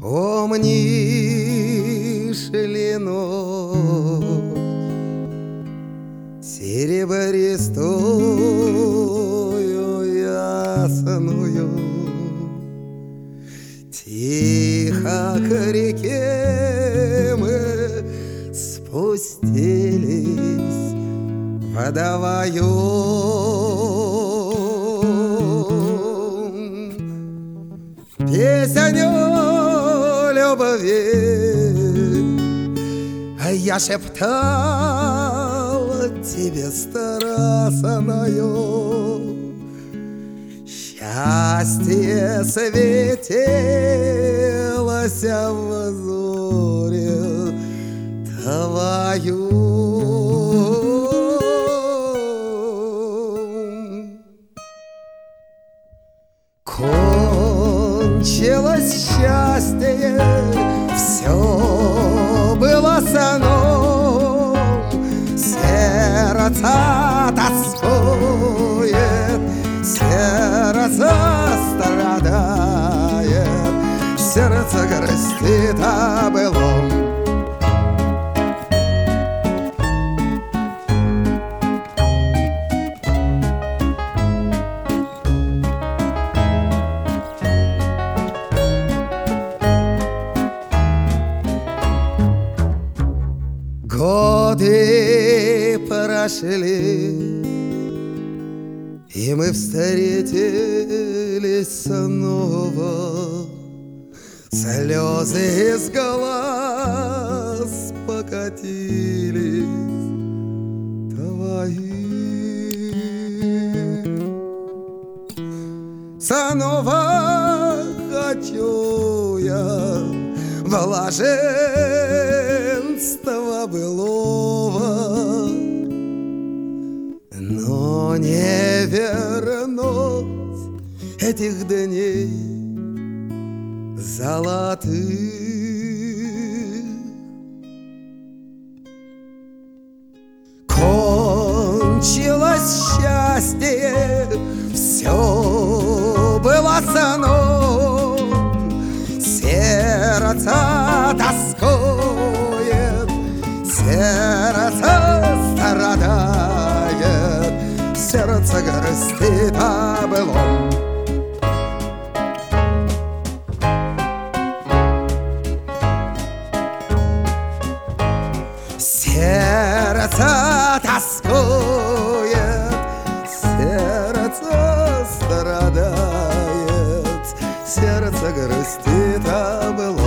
Помнишь ли ночь серебристую ясную? Тихо к реке мы спустились водовоем. Песню любви я шептал тебе страстною. Счастье светилось в зоре твою. Кончилось счастье, все было сном, сердце тоскует, сердце страдает, сердце грустит о былом. Годы прошли, и мы встретились снова. Слезы из глаз покатились твои. Снова хочу я блаженства былого, но не вернуть этих дней золотых. Кончилось счастье, все было сном, сердце тоскует, сердце страдает, сердце грустит о былом. Сердце тоскует, сердце страдает, сердце грустит о былом.